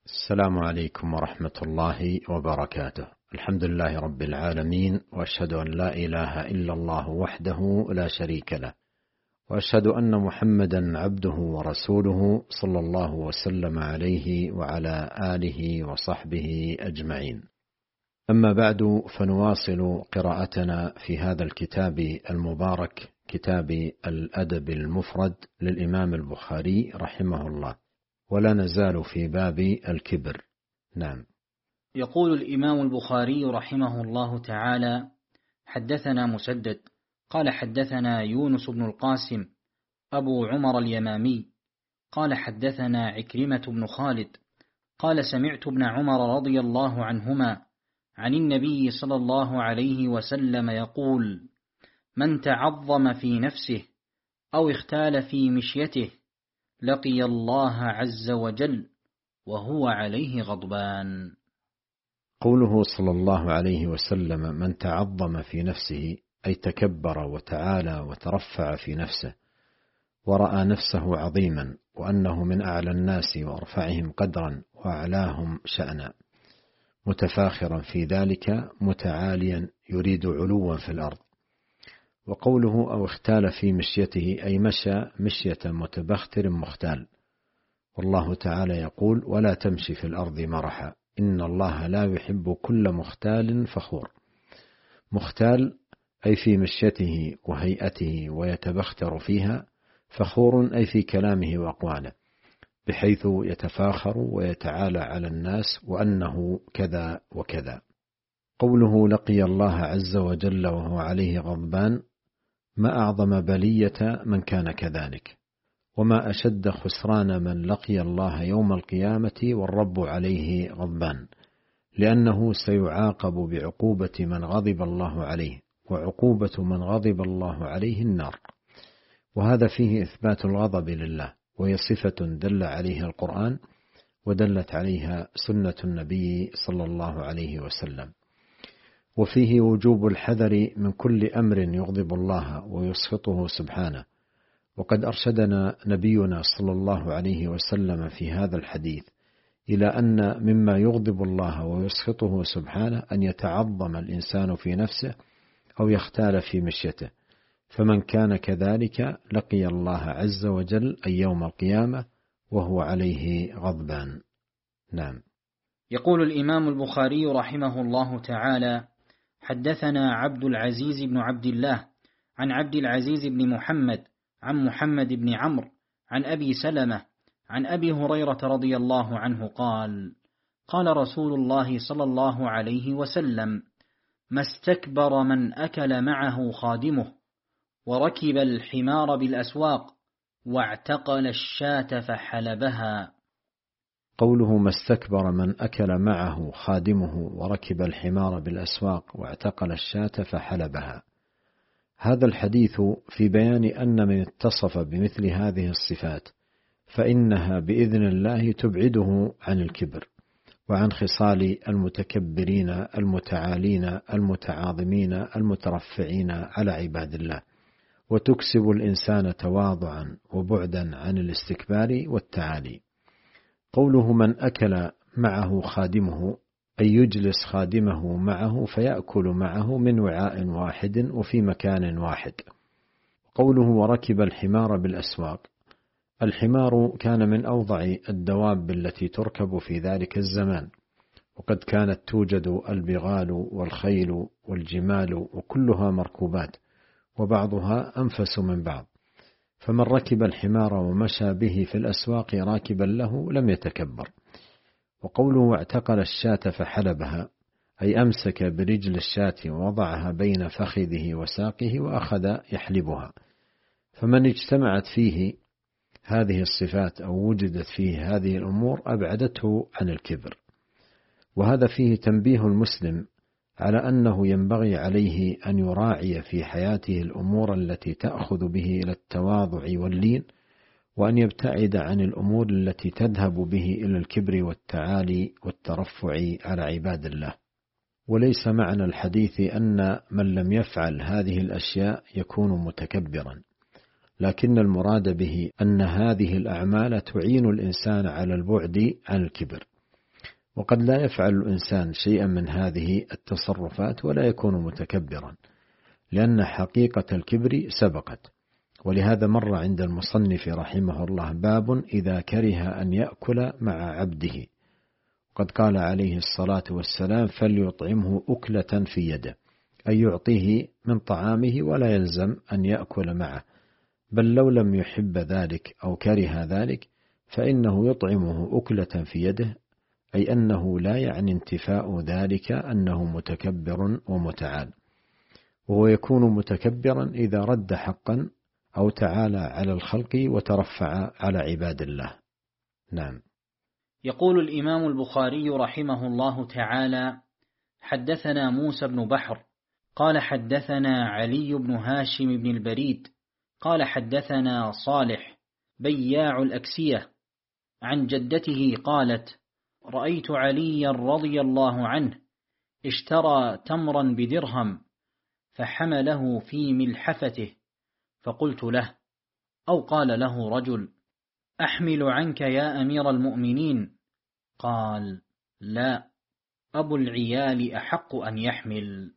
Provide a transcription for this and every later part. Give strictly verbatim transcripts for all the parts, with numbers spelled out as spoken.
السلام عليكم ورحمة الله وبركاته. الحمد لله رب العالمين، وأشهد أن لا إله إلا الله وحده لا شريك له، وأشهد أن محمدا عبده ورسوله صلى الله وسلم عليه وعلى آله وصحبه أجمعين. أما بعد، فنواصل قراءتنا في هذا الكتاب المبارك، كتاب الأدب المفرد للإمام البخاري رحمه الله، ولا نزال في باب الكبر. نعم. يقول الإمام البخاري رحمه الله تعالى: حدثنا مسدد قال حدثنا يونس بن القاسم أبو عمر اليمامي قال حدثنا عكرمة بن خالد قال سمعت ابن عمر رضي الله عنهما عن النبي صلى الله عليه وسلم يقول: من تعظم في نفسه أو اختال في مشيته لقي الله عز وجل وهو عليه غضبان. قوله صلى الله عليه وسلم: من تعظم في نفسه، أي تكبر وتعالى وترفع في نفسه، ورأى نفسه عظيما وأنه من أعلى الناس وأرفعهم قدرا وأعلاهم شأنا، متفاخرا في ذلك متعاليا يريد علوا في الأرض. وقوله أو اختال في مشيته، أي مشى مشية متبختر مختال، والله تعالى يقول: ولا تمشي في الأرض مرحا إن الله لا يحب كل مختال فخور. مختال أي في مشيته وهيئته ويتبختر فيها، فخور أي في كلامه وأقواله، بحيث يتفاخر ويتعالى على الناس وأنه كذا وكذا. قوله لقي الله عز وجل وهو عليه غضبان، ما أعظم بلية من كان كذلك، وما أشد خسران من لقي الله يوم القيامة والرب عليه غضبان، لأنه سيعاقب بعقوبة من غضب الله عليه، وعقوبة من غضب الله عليه النار. وهذا فيه إثبات الغضب لله، وهي صفة دل عليها القرآن ودلت عليها سنة النبي صلى الله عليه وسلم. وفيه وجوب الحذر من كل أمر يغضب الله ويسخطه سبحانه، وقد أرشدنا نبينا صلى الله عليه وسلم في هذا الحديث إلى أن مما يغضب الله ويسخطه سبحانه أن يتعظم الإنسان في نفسه أو يختال في مشيته، فمن كان كذلك لقي الله عز وجل أي يوم القيامة وهو عليه غضبان. نعم. يقول الإمام البخاري رحمه الله تعالى: حدثنا عبد العزيز بن عبد الله عن عبد العزيز بن محمد عن محمد بن عمرو عن أبي سلمة عن أبي هريرة رضي الله عنه قال: قال رسول الله صلى الله عليه وسلم: ما استكبر من أكل معه خادمه وركب الحمار بالأسواق واعتقل الشاة فحلبها. قوله ما استكبر من أكل معه خادمه وركب الحمار بالأسواق واعتقل الشاة فحلبها، هذا الحديث في بيان أن من اتصف بمثل هذه الصفات فإنها بإذن الله تبعده عن الكبر وعن خصال المتكبرين المتعالين المتعاظمين المترفعين على عباد الله، وتكسب الإنسان تواضعا وبعدا عن الاستكبار والتعالي. قوله من أكل معه خادمه، أي يجلس خادمه معه فيأكل معه من وعاء واحد وفي مكان واحد. قوله وركب الحمار بالأسواق، الحمار كان من أوضع الدواب التي تركب في ذلك الزمان، وقد كانت توجد البغال والخيل والجمال وكلها مركوبات، وبعضها أنفس من بعض، فمن ركب الحمار ومشى به في الأسواق راكبا له لم يتكبر. وقوله اعتقل الشاة فحلبها، أي أمسك برجل الشاة ووضعها بين فخذه وساقه وأخذ يحلبها، فمن اجتمعت فيه هذه الصفات أو وجدت فيه هذه الأمور أبعدته عن الكبر. وهذا فيه تنبيه المسلم على أنه ينبغي عليه أن يراعي في حياته الأمور التي تأخذ به إلى التواضع واللين، وأن يبتعد عن الأمور التي تذهب به إلى الكبر والتعالي والترفع على عباد الله. وليس معنى الحديث أن من لم يفعل هذه الأشياء يكون متكبرا، لكن المراد به أن هذه الأعمال تعين الإنسان على البعد عن الكبر، وقد لا يفعل الإنسان شيئا من هذه التصرفات ولا يكون متكبرا، لأن حقيقة الكبر سبقت. ولهذا مر عند المصنف رحمه الله باب إذا كره أن يأكل مع عبده، قد قال عليه الصلاة والسلام فليطعمه أكلة في يده، أي يعطيه من طعامه ولا يلزم أن يأكل معه، بل لو لم يحب ذلك أو كره ذلك فإنه يطعمه أكلة في يده، أي أنه لا يعني انتفاء ذلك أنه متكبر ومتعال، وهو يكون متكبرا إذا رد حقا أو تعالى على الخلق وترفع على عباد الله. نعم. يقول الإمام البخاري رحمه الله تعالى: حدثنا موسى بن بحر قال حدثنا علي بن هاشم بن البريد قال حدثنا صالح بياع الأكسية عن جدته قالت: رأيت عليا رضي الله عنه اشترى تمرا بدرهم فحمله في ملحفته، فقلت له، أو قال له رجل: أحمل عنك يا أمير المؤمنين؟ قال: لا، أبو العيال أحق أن يحمل.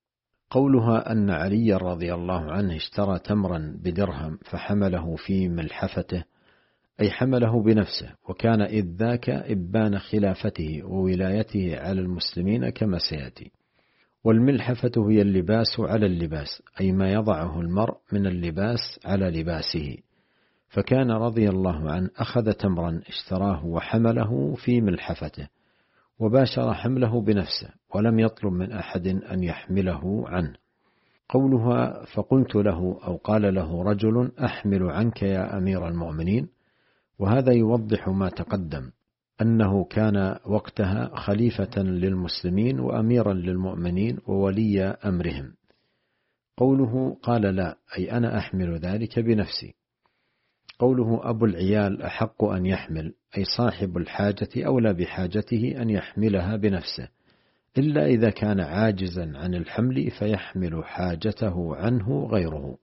قولها أن علي رضي الله عنه اشترى تمرا بدرهم فحمله في ملحفته، أي حمله بنفسه، وكان إذ ذاك إبان خلافته وولايته على المسلمين كما سيأتي. والملحفة هي اللباس على اللباس، أي ما يضعه المرء من اللباس على لباسه، فكان رضي الله عنه أخذ تمرا اشتراه وحمله في ملحفته، وباشر حمله بنفسه ولم يطلب من أحد أن يحمله عنه. قولها فقلت له أو قال له رجل: أحمل عنك يا أمير المؤمنين، وهذا يوضح ما تقدم، أنه كان وقتها خليفة للمسلمين وأميرا للمؤمنين وولي أمرهم. قوله قال لا، أي أنا أحمل ذلك بنفسي. قوله أبو العيال أحق أن يحمل، أي صاحب الحاجة أولى بحاجته أن يحملها بنفسه، إلا إذا كان عاجزا عن الحمل فيحمل حاجته عنه غيره.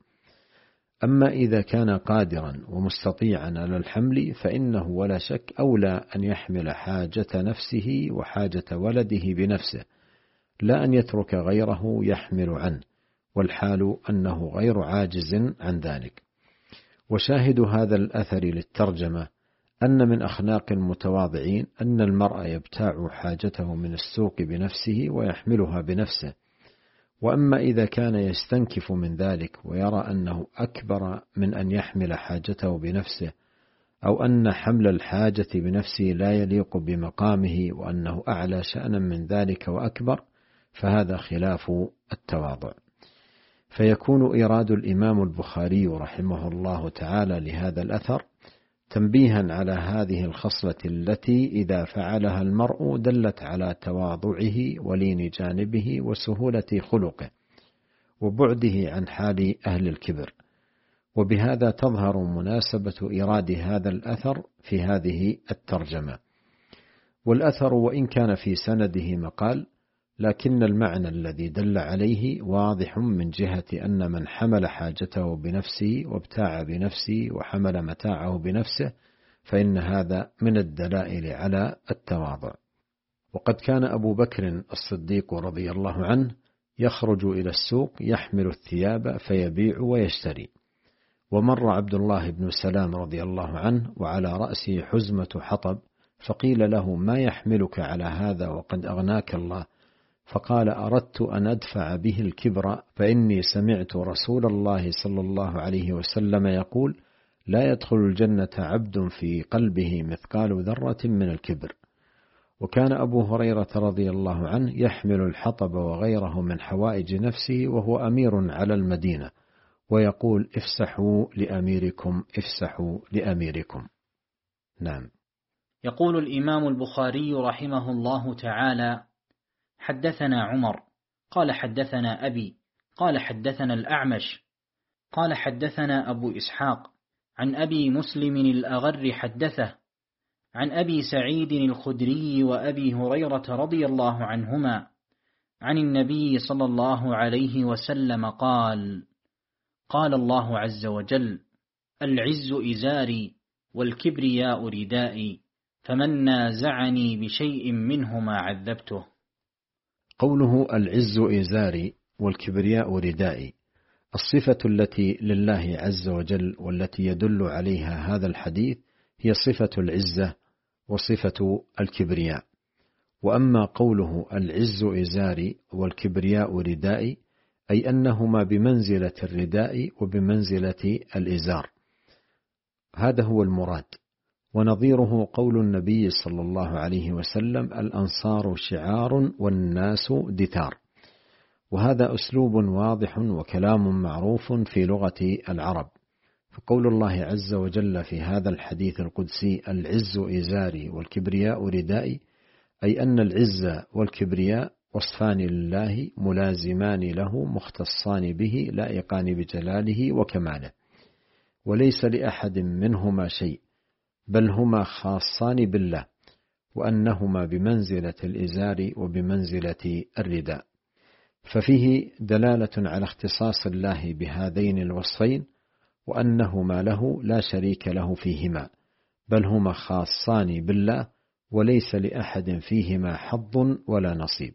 أما إذا كان قادرا ومستطيعا على الحمل فإنه ولا شك أولى أن يحمل حاجة نفسه وحاجة ولده بنفسه، لا أن يترك غيره يحمل عنه، والحال أنه غير عاجز عن ذلك. وشاهد هذا الأثر للترجمة أن من أخلاق المتواضعين أن المرء يبتاع حاجته من السوق بنفسه ويحملها بنفسه. وأما إذا كان يستنكف من ذلك ويرى أنه أكبر من أن يحمل حاجته بنفسه، أو أن حمل الحاجة بنفسه لا يليق بمقامه وأنه أعلى شأنا من ذلك وأكبر، فهذا خلاف التواضع. فيكون إيراد الإمام البخاري رحمه الله تعالى لهذا الأثر تنبيها على هذه الخصلة التي إذا فعلها المرء دلت على تواضعه ولين جانبه وسهولة خلقه وبعده عن حال أهل الكبر. وبهذا تظهر مناسبة إيراد هذا الأثر في هذه الترجمة. والأثر وإن كان في سنده مقال، لكن المعنى الذي دل عليه واضح من جهة أن من حمل حاجته بنفسه وابتاع بنفسه وحمل متاعه بنفسه فإن هذا من الدلائل على التواضع. وقد كان أبو بكر الصديق رضي الله عنه يخرج إلى السوق يحمل الثياب فيبيع ويشتري. ومر عبد الله بن سلام رضي الله عنه وعلى رأسه حزمة حطب، فقيل له: ما يحملك على هذا وقد أغناك الله؟ فقال: أردت أن أدفع به الكبر، فإني سمعت رسول الله صلى الله عليه وسلم يقول: لا يدخل الجنة عبد في قلبه مثقال ذرة من الكبر. وكان أبو هريرة رضي الله عنه يحمل الحطب وغيره من حوائج نفسه وهو أمير على المدينة، ويقول: افسحوا لأميركم افسحوا لأميركم. نعم. يقول الإمام البخاري رحمه الله تعالى: حدثنا عمر قال حدثنا أبي قال حدثنا الأعمش قال حدثنا أبو إسحاق عن أبي مسلم الأغر حدثه عن أبي سعيد الخدري وأبي هريرة رضي الله عنهما عن النبي صلى الله عليه وسلم قال: قال الله عز وجل: العز إزاري والكبرياء ردائي، فمن نازعني بشيء منهما عذبته. قوله العز إزاري والكبرياء ردائي، الصفة التي لله عز وجل والتي يدل عليها هذا الحديث هي صفة العزة وصفة الكبرياء. وأما قوله العز إزاري والكبرياء ردائي، أي أنهما بمنزلة الرداء وبمنزلة الإزار، هذا هو المراد. ونظيره قول النبي صلى الله عليه وسلم الأنصار شعار والناس دثار، وهذا أسلوب واضح وكلام معروف في لغة العرب. فقول الله عز وجل في هذا الحديث القدسي العز إزاري والكبرياء ردائي، أي أن العز والكبرياء وصفان لله ملازمان له مختصان به لائقان بجلاله وكماله، وليس لأحد منهما شيء، بل هما خاصان بالله، وأنهما بمنزلة الإزار وبمنزلة الرداء. ففيه دلالة على اختصاص الله بهذين الوصفين، وأنهما له لا شريك له فيهما، بل هما خاصان بالله وليس لأحد فيهما حظ ولا نصيب.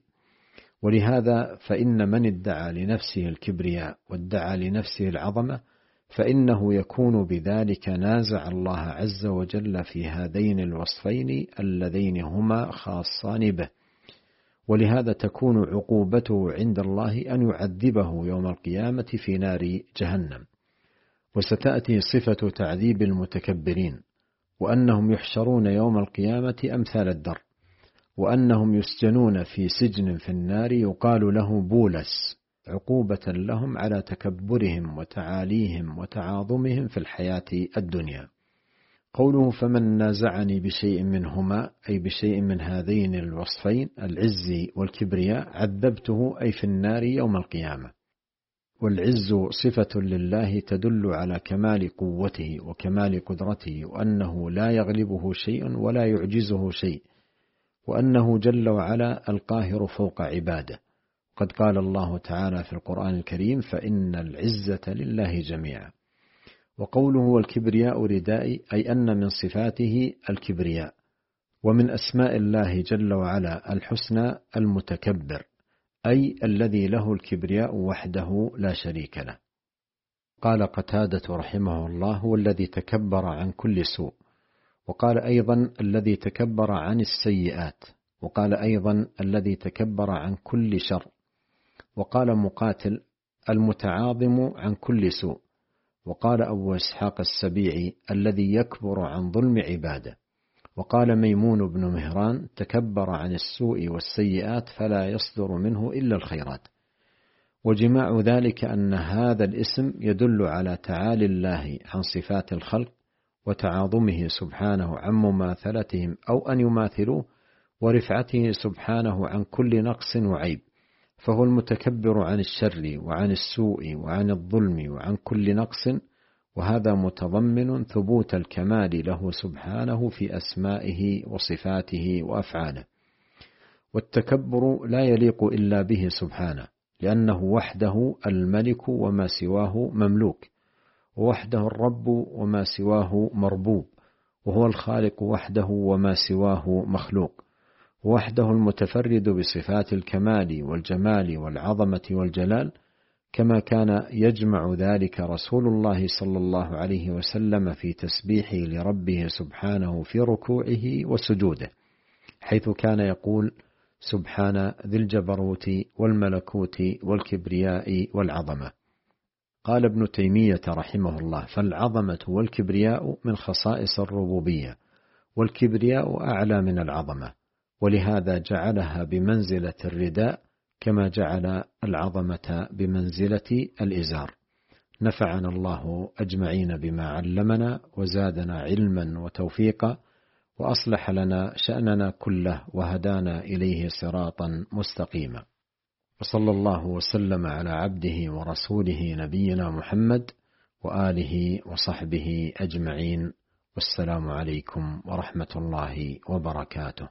ولهذا فإن من ادعى لنفسه الكبرياء وادعى لنفسه العظمة فإنه يكون بذلك نازع الله عز وجل في هذين الوصفين اللذين هما خاصان به، ولهذا تكون عقوبته عند الله أن يعذبه يوم القيامة في نار جهنم. وستأتي صفة تعذيب المتكبرين، وأنهم يحشرون يوم القيامة أمثال الدر، وأنهم يسجنون في سجن في النار يقال له بولس، عقوبة لهم على تكبرهم وتعاليهم وتعاظمهم في الحياة الدنيا. قوله فمن نازعني بشيء منهما، أي بشيء من هذين الوصفين العز والكبرياء عذبته، أي في النار يوم القيامة. والعز صفة لله تدل على كمال قوته وكمال قدرته، وأنه لا يغلبه شيء ولا يعجزه شيء، وأنه جل وعلا القاهر فوق عباده. قد قال الله تعالى في القرآن الكريم فإن العزة لله جميعا. وقوله والكبرياء ردائي، أي أن من صفاته الكبرياء، ومن أسماء الله جل وعلا الحسنى المتكبر، أي الذي له الكبرياء وحده لا شريك له. قال قتادة رحمه الله هو الذي تكبر عن كل سوء، وقال أيضا الذي تكبر عن السيئات، وقال أيضا الذي تكبر عن كل شر، وقال مقاتل المتعاظم عن كل سوء، وقال أبو إسحاق السبيعي الذي يكبر عن ظلم عباده، وقال ميمون بن مهران تكبر عن السوء والسيئات فلا يصدر منه إلا الخيرات. وجماع ذلك أن هذا الاسم يدل على تعالي الله عن صفات الخلق وتعاظمه سبحانه عن مماثلتهم أو أن يماثلوه، ورفعته سبحانه عن كل نقص وعيب، فهو المتكبر عن الشر وعن السوء وعن الظلم وعن كل نقص، وهذا متضمن ثبوت الكمال له سبحانه في أسمائه وصفاته وأفعاله. والتكبر لا يليق إلا به سبحانه، لأنه وحده الملك وما سواه مملوك، ووحده الرب وما سواه مربوب، وهو الخالق وحده وما سواه مخلوق، وحده المتفرد بصفات الكمال والجمال والعظمة والجلال، كما كان يجمع ذلك رسول الله صلى الله عليه وسلم في تسبيحه لربه سبحانه في ركوعه وسجوده، حيث كان يقول سبحان ذي الجبروت والملكوت والكبرياء والعظمة. قال ابن تيمية رحمه الله فالعظمة والكبرياء من خصائص الربوبية، والكبرياء أعلى من العظمة، ولهذا جعلها بمنزلة الرداء كما جعل العظمة بمنزلة الإزار. نفعنا الله أجمعين بما علمنا، وزادنا علما وتوفيقا، وأصلح لنا شأننا كله، وهدانا إليه صراطا مستقيما. وصلى الله وسلم على عبده ورسوله نبينا محمد وآله وصحبه أجمعين، والسلام عليكم ورحمة الله وبركاته.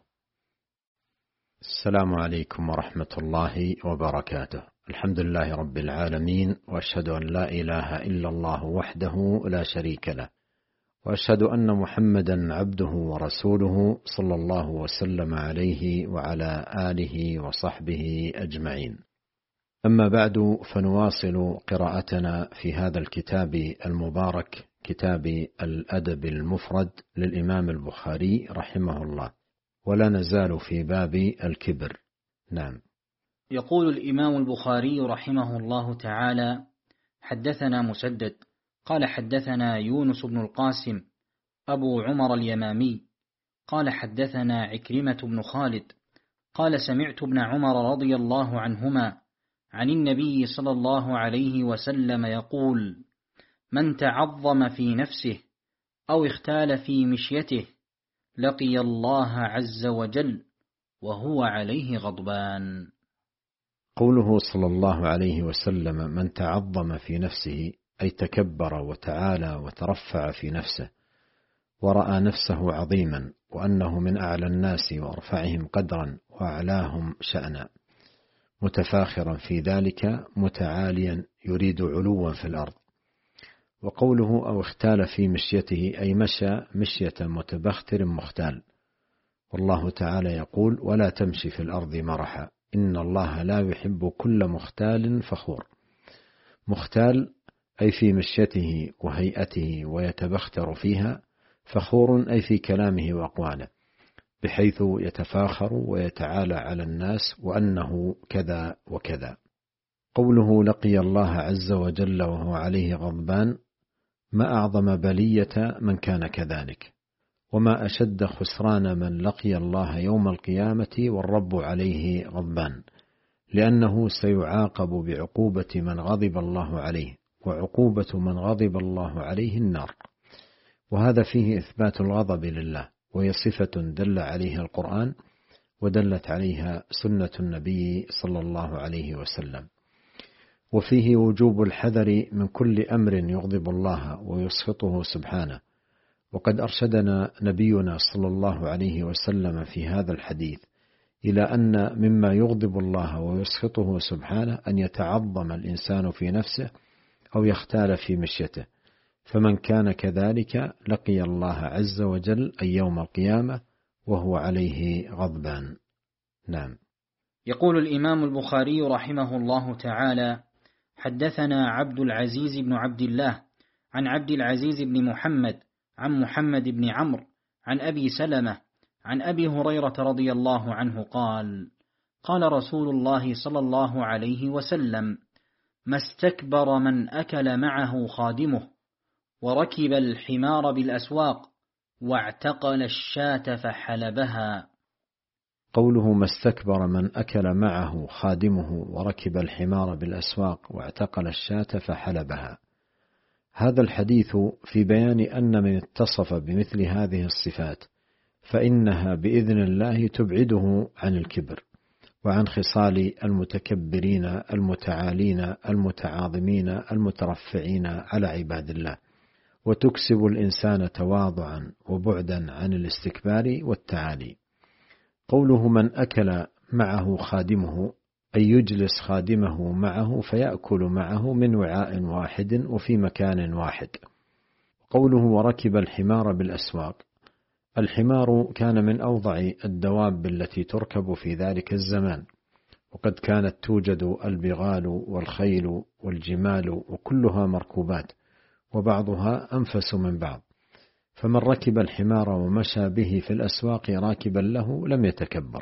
السلام عليكم ورحمة الله وبركاته. الحمد لله رب العالمين، وأشهد أن لا إله إلا الله وحده لا شريك له، وأشهد أن محمدا عبده ورسوله صلى الله وسلم عليه وعلى آله وصحبه أجمعين. أما بعد، فنواصل قراءتنا في هذا الكتاب المبارك، كتاب الأدب المفرد للإمام البخاري رحمه الله، ولا نزال في باب الكبر. نعم. يقول الإمام البخاري رحمه الله تعالى: حدثنا مسدد قال حدثنا يونس بن القاسم أبو عمر اليمامي قال حدثنا عكرمة بن خالد قال سمعت ابن عمر رضي الله عنهما عن النبي صلى الله عليه وسلم يقول: من تعظم في نفسه أو اختال في مشيته لقي الله عز وجل وهو عليه غضبان. قوله صلى الله عليه وسلم: من تعظم في نفسه، أي تكبر وتعالى وترفع في نفسه، ورأى نفسه عظيما وأنه من أعلى الناس وأرفعهم قدرا وأعلاهم شأنا، متفاخرا في ذلك متعاليا يريد علوا في الأرض. وقوله أو اختال في مشيته، أي مشى مشية متبختر مختال، والله تعالى يقول: ولا تمشي في الأرض مرحا إن الله لا يحب كل مختال فخور. مختال أي في مشيته وهيئته ويتبختر فيها، فخور أي في كلامه وأقواله، بحيث يتفاخر ويتعالى على الناس وأنه كذا وكذا. قوله لقي الله عز وجل وهو عليه غضبان، ما أعظم بلية من كان كذلك، وما أشد خسران من لقي الله يوم القيامة والرب عليه غضبان، لأنه سيعاقب بعقوبة من غضب الله عليه، وعقوبة من غضب الله عليه النار. وهذا فيه إثبات الغضب لله، وهي صفة دل عليها القرآن ودلت عليها سنة النبي صلى الله عليه وسلم. وفيه وجوب الحذر من كل أمر يغضب الله ويسخطه سبحانه، وقد أرشدنا نبينا صلى الله عليه وسلم في هذا الحديث إلى أن مما يغضب الله ويسخطه سبحانه أن يتعظم الإنسان في نفسه أو يختال في مشيته، فمن كان كذلك لقي الله عز وجل أي يوم القيامة وهو عليه غضبان. نعم. يقول الإمام البخاري رحمه الله تعالى: حدثنا عبد العزيز بن عبد الله عن عبد العزيز بن محمد عن محمد بن عمرو عن أبي سلمة عن أبي هريرة رضي الله عنه قال: قال رسول الله صلى الله عليه وسلم: ما استكبر من أكل معه خادمه وركب الحمار بالأسواق واعتقل الشاة فحلبها. قوله ما استكبر من أكل معه خادمه وركب الحمار بالأسواق واعتقل الشاة فحلبها، هذا الحديث في بيان أن من اتصف بمثل هذه الصفات فإنها بإذن الله تبعده عن الكبر وعن خصال المتكبرين المتعالين المتعاظمين المترفعين على عباد الله، وتكسب الإنسان تواضعا وبعدا عن الاستكبار والتعالي. قوله من أكل معه خادمه، أي يجلس خادمه معه فيأكل معه من وعاء واحد وفي مكان واحد. قوله وركب الحمار بالأسواق، الحمار كان من أوضع الدواب التي تركب في ذلك الزمان، وقد كانت توجد البغال والخيل والجمال وكلها مركوبات، وبعضها أنفس من بعض، فمن ركب الحمار ومشى به في الأسواق راكبا له لم يتكبر.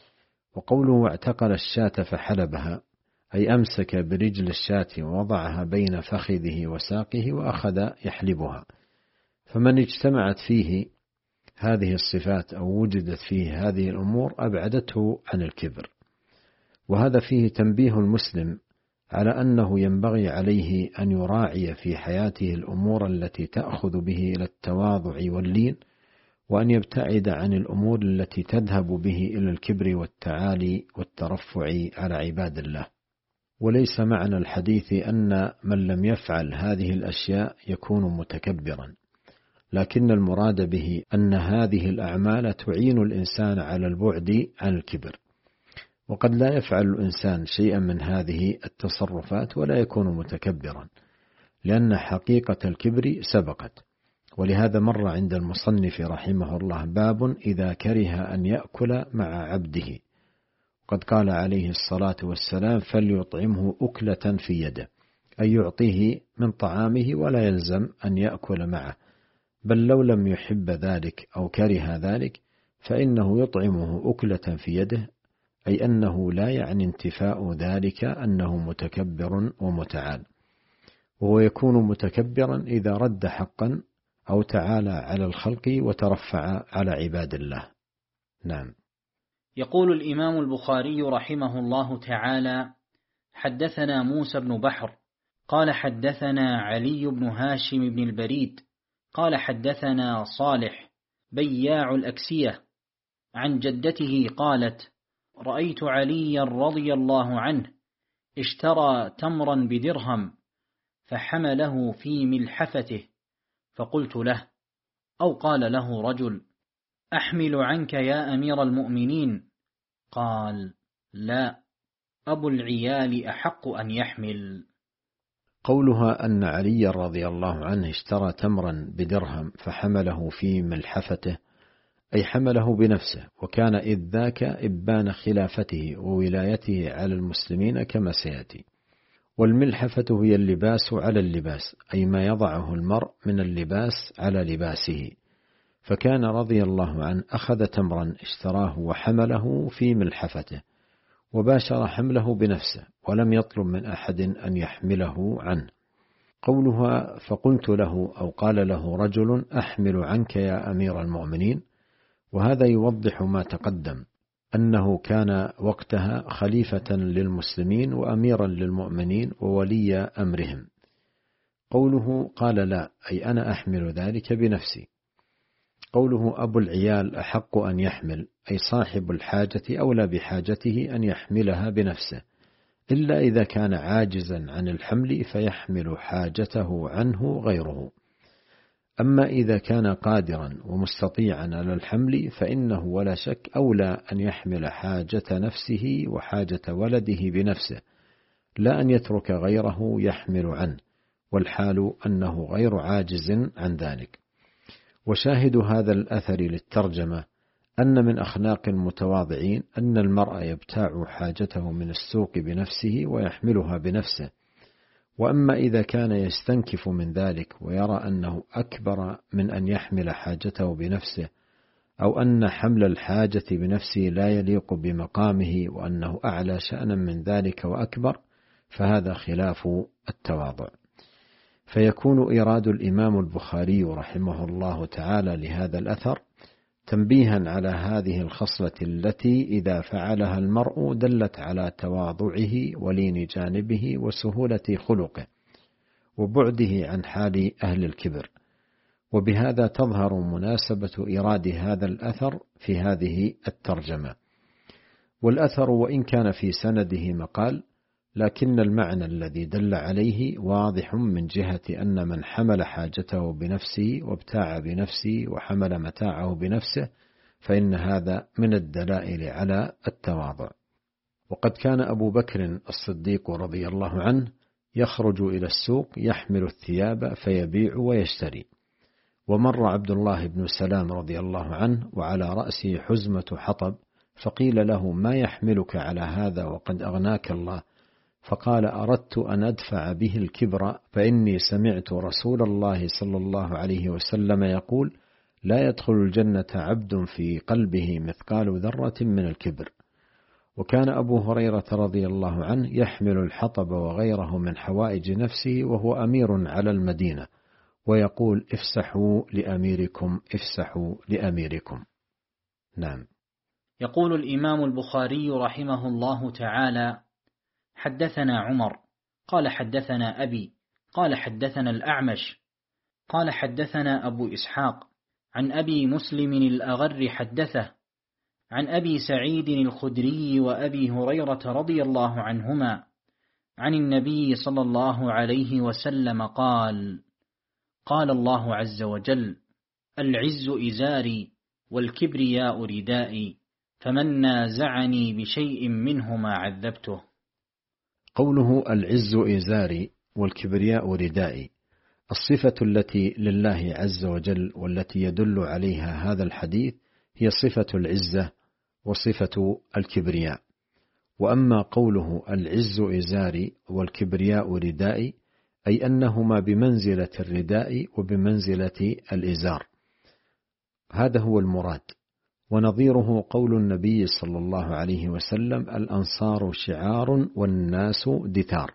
وقوله اعتقل الشاة فحلبها، أي أمسك برجل الشاة ووضعها بين فخذه وساقه وأخذ يحلبها، فمن اجتمعت فيه هذه الصفات أو وجدت فيه هذه الأمور أبعدته عن الكبر. وهذا فيه تنبيه المسلم على أنه ينبغي عليه أن يراعي في حياته الأمور التي تأخذ به إلى التواضع واللين، وأن يبتعد عن الأمور التي تذهب به إلى الكبر والتعالي والترفع على عباد الله. وليس معنى الحديث أن من لم يفعل هذه الأشياء يكون متكبرا، لكن المراد به أن هذه الأعمال تعين الإنسان على البعد عن الكبر. وقد لا يفعل الإنسان شيئا من هذه التصرفات ولا يكون متكبرا، لأن حقيقة الكبر سبقت، ولهذا مر عند المصنف رحمه الله باب إذا كره أن يأكل مع عبده، قد قال عليه الصلاة والسلام فليطعمه أكلة في يده، أي يعطيه من طعامه ولا يلزم أن يأكل معه، بل لو لم يحب ذلك أو كره ذلك فإنه يطعمه أكلة في يده، أي أنه لا يعني انتفاء ذلك أنه متكبر ومتعال، وهو يكون متكبرا إذا رد حقا أو تعالى على الخلق وترفع على عباد الله. نعم. يقول الإمام البخاري رحمه الله تعالى: حدثنا موسى بن بحر قال حدثنا علي بن هاشم بن البريد قال حدثنا صالح بياع الأكسية عن جدته قالت: رأيت عليا رضي الله عنه اشترى تمرا بدرهم فحمله في ملحفته، فقلت له، أو قال له رجل: أحمل عنك يا أمير المؤمنين؟ قال: لا، أبو العيال أحق أن يحمل. قولها أن علي رضي الله عنه اشترى تمرا بدرهم فحمله في ملحفته، أي حمله بنفسه، وكان إذ ذاك إبان خلافته وولايته على المسلمين كما سيأتي. والملحفة هي اللباس على اللباس، أي ما يضعه المرء من اللباس على لباسه، فكان رضي الله عنه أخذ تمرا اشتراه وحمله في ملحفته، وباشر حمله بنفسه، ولم يطلب من أحد أن يحمله عنه. قولها فقلت له أو قال له رجل: أحمل عنك يا أمير المؤمنين، وهذا يوضح ما تقدم، أنه كان وقتها خليفة للمسلمين وأميرا للمؤمنين وولي أمرهم. قوله قال لا، أي أنا أحمل ذلك بنفسي. قوله أبو العيال أحق أن يحمل، أي صاحب الحاجة أولى بحاجته أن يحملها بنفسه، إلا إذا كان عاجزا عن الحمل فيحمل حاجته عنه غيره. أما إذا كان قادرا ومستطيعا على الحمل فإنه ولا شك أولى أن يحمل حاجة نفسه وحاجة ولده بنفسه، لا أن يترك غيره يحمل عنه، والحال أنه غير عاجز عن ذلك. وشاهد هذا الأثر للترجمة أن من أخلاق المتواضعين أن المرء يبتاع حاجته من السوق بنفسه ويحملها بنفسه. وأما إذا كان يستنكف من ذلك ويرى أنه أكبر من أن يحمل حاجته بنفسه، أو أن حمل الحاجة بنفسه لا يليق بمقامه وأنه أعلى شأنا من ذلك وأكبر، فهذا خلاف التواضع. فيكون إيراد الإمام البخاري رحمه الله تعالى لهذا الأثر تنبيها على هذه الخصلة التي إذا فعلها المرء دلت على تواضعه ولين جانبه وسهولة خلقه وبعده عن حال أهل الكبر. وبهذا تظهر مناسبة إيراد هذا الأثر في هذه الترجمة. والأثر وإن كان في سنده مقال، لكن المعنى الذي دل عليه واضح من جهة أن من حمل حاجته بنفسه وابتاع بنفسه وحمل متاعه بنفسه فإن هذا من الدلائل على التواضع. وقد كان أبو بكر الصديق رضي الله عنه يخرج إلى السوق يحمل الثياب فيبيع ويشتري، ومر عبد الله بن سلام رضي الله عنه وعلى رأسه حزمة حطب، فقيل له: ما يحملك على هذا وقد أغناك الله؟ فقال: أردت أن أدفع به الكبر، فإني سمعت رسول الله صلى الله عليه وسلم يقول: لا يدخل الجنة عبد في قلبه مثقال ذرة من الكبر. وكان أبو هريرة رضي الله عنه يحمل الحطب وغيره من حوائج نفسه وهو أمير على المدينة، ويقول: افسحوا لأميركم افسحوا لأميركم. نعم. يقول الإمام البخاري رحمه الله تعالى: حدثنا عمر قال حدثنا أبي قال حدثنا الأعمش قال حدثنا أبو إسحاق عن أبي مسلم الأغر حدثه عن أبي سعيد الخدري وأبي هريرة رضي الله عنهما عن النبي صلى الله عليه وسلم قال: قال الله عز وجل: العز إزاري والكبرياء ردائي، فمن نازعني بشيء منهما عذبته. قوله العز إزاري والكبرياء ردائي، الصفة التي لله عز وجل والتي يدل عليها هذا الحديث هي صفة العزة وصفة الكبرياء. وأما قوله العز إزاري والكبرياء ردائي، أي أنهما بمنزلة الرداء وبمنزلة الإزار، هذا هو المراد. ونظيره قول النبي صلى الله عليه وسلم الأنصار شعار والناس دثار،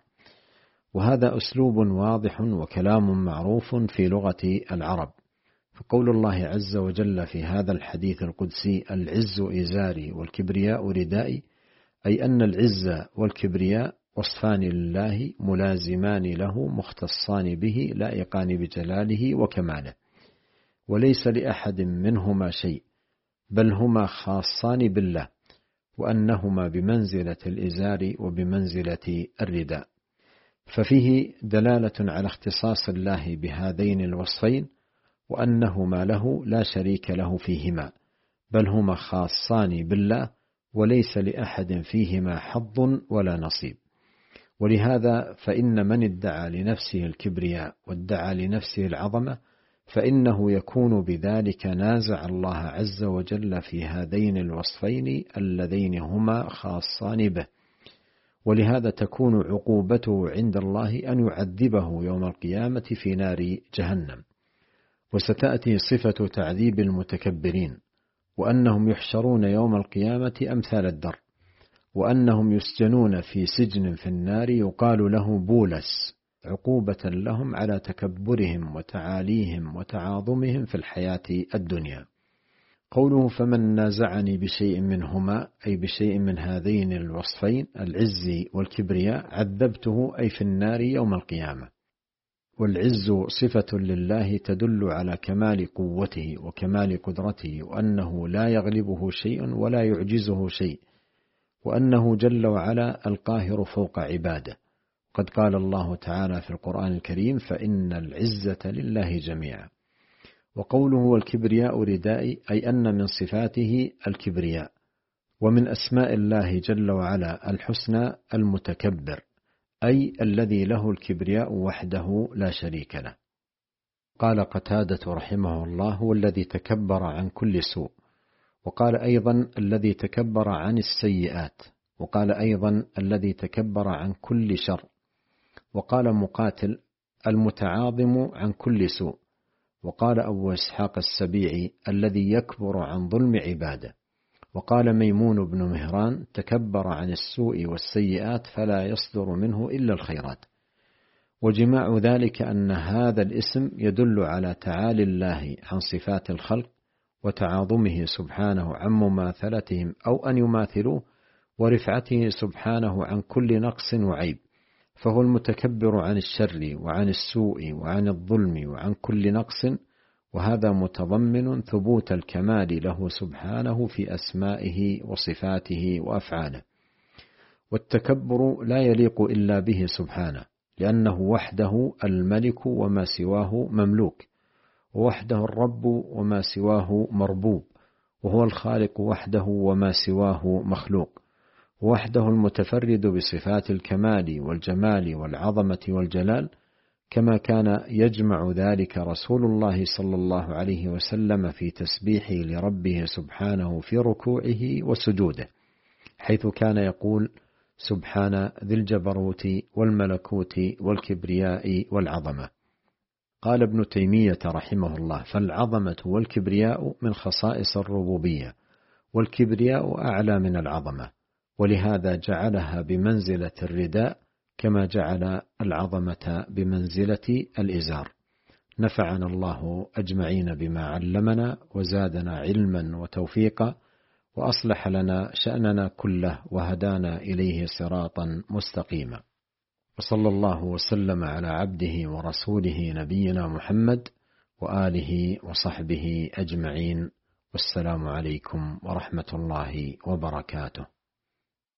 وهذا أسلوب واضح وكلام معروف في لغة العرب. فقول الله عز وجل في هذا الحديث القدسي العز إزاري والكبرياء ردائي، أي أن العز والكبرياء وصفان لله ملازمان له مختصان به لائقان بجلاله وكماله، وليس لأحد منهما شيء، بل هما خاصان بالله، وأنهما بمنزلة الإزار وبمنزلة الرداء. ففيه دلالة على اختصاص الله بهذين الوصفين، وأنهما له لا شريك له فيهما، بل هما خاصان بالله وليس لأحد فيهما حظ ولا نصيب. ولهذا فإن من ادعى لنفسه الكبرياء وادعى لنفسه العظمة فإنه يكون بذلك نازع الله عز وجل في هذين الوصفين اللذين هما خاصان به، ولهذا تكون عقوبته عند الله أن يعذبه يوم القيامة في نار جهنم. وستأتي صفة تعذيب المتكبرين، وأنهم يحشرون يوم القيامة أمثال الدر، وأنهم يسجنون في سجن في النار يقال له بولس، عقوبة لهم على تكبرهم وتعاليهم وتعاظمهم في الحياة الدنيا. قوله فمن نازعني بشيء منهما، أي بشيء من هذين الوصفين العز والكبرياء، عذبته، أي في النار يوم القيامة. والعز صفة لله تدل على كمال قوته وكمال قدرته، وأنه لا يغلبه شيء ولا يعجزه شيء، وأنه جل وعلا القاهر فوق عباده. قد قال الله تعالى في القرآن الكريم فإن العزة لله جميعا. وقوله والكبرياء ردائي، أي أن من صفاته الكبرياء. ومن أسماء الله جل وعلا الحسنى المتكبر، أي الذي له الكبرياء وحده لا شريك له. قال قتادة رحمه الله هو الذي تكبر عن كل سوء، وقال أيضا الذي تكبر عن السيئات، وقال أيضا الذي تكبر عن كل شر، وقال مقاتل المتعاظم عن كل سوء، وقال أبو إسحاق السبيعي الذي يكبر عن ظلم عباده، وقال ميمون بن مهران تكبر عن السوء والسيئات فلا يصدر منه إلا الخيرات. وجماع ذلك أن هذا الاسم يدل على تعالي الله عن صفات الخلق وتعاظمه سبحانه عن مماثلتهم أو أن يماثلوه، ورفعته سبحانه عن كل نقص وعيب، فهو المتكبر عن الشر وعن السوء وعن الظلم وعن كل نقص، وهذا متضمن ثبوت الكمال له سبحانه في أسمائه وصفاته وأفعاله. والتكبر لا يليق إلا به سبحانه، لأنه وحده الملك وما سواه مملوك، ووحده الرب وما سواه مربوب، وهو الخالق وحده وما سواه مخلوق، وحده المتفرد بصفات الكمال والجمال والعظمة والجلال، كما كان يجمع ذلك رسول الله صلى الله عليه وسلم في تسبيحه لربه سبحانه في ركوعه وسجوده، حيث كان يقول سبحان ذي الجبروت والملكوت والكبرياء والعظمة. قال ابن تيمية رحمه الله فالعظمة والكبرياء من خصائص الربوبية، والكبرياء أعلى من العظمة، ولهذا جعلها بمنزلة الرداء كما جعل العظمة بمنزلة الإزار. نفعنا الله أجمعين بما علمنا، وزادنا علما وتوفيقا، وأصلح لنا شأننا كله، وهدانا إليه صراطا مستقيما. وصلى الله وسلم على عبده ورسوله نبينا محمد وآله وصحبه أجمعين، والسلام عليكم ورحمة الله وبركاته.